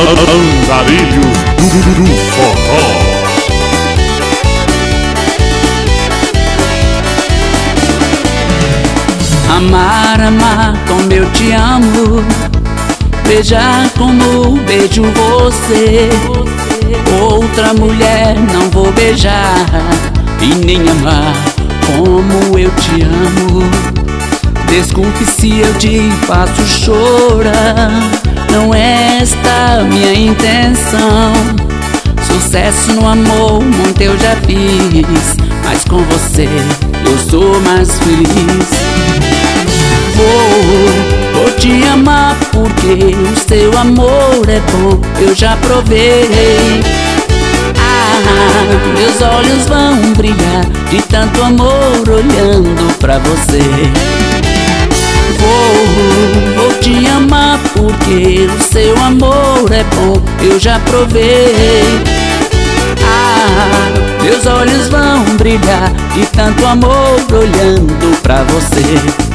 Andarilhos do Forró. Amar, amar como eu te amo, beijar como beijo você. Outra mulher não vou beijar e nem amar como eu te amo. Desculpe se eu te faço chorar, não é esta minha intenção. Sucesso no amor muito eu já fiz, mas com você eu sou mais feliz. Vou te amar porque o seu amor é bom, eu já provei. Meus olhos vão brilhar de tanto amor olhando pra você. Vou te amar porque o seu amor é bom, eu já provei. Meus olhos vão brilhar de tanto amor olhando pra você.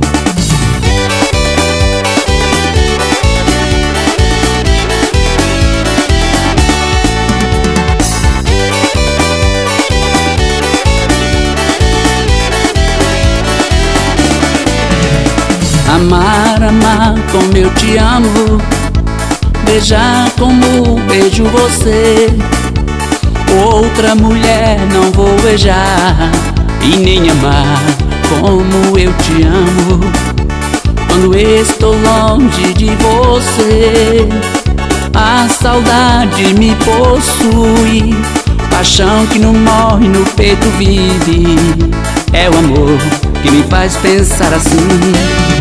Amar, amar como eu te amo, beijar como beijo você. Outra mulher não vou beijar e nem amar como eu te amo. Quando estou longe de você, a saudade me possui. Paixão que não morre no peito vive, é o amor que me faz pensar assim.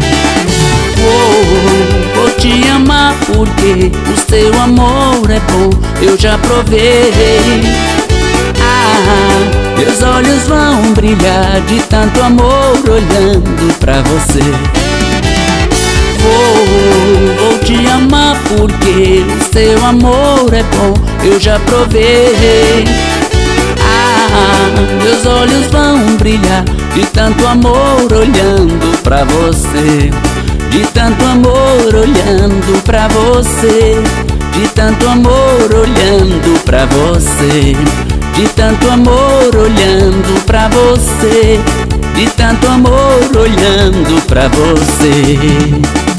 Vou te amar porque o seu amor é bom, eu já provei. Meus olhos vão brilhar de tanto amor olhando pra você. Vou te amar porque o seu amor é bom, eu já provei. Meus olhos vão brilhar de tanto amor olhando pra você. De tanto amor olhando pra você, de tanto amor olhando pra você, de tanto amor olhando pra você, de tanto amor olhando pra você.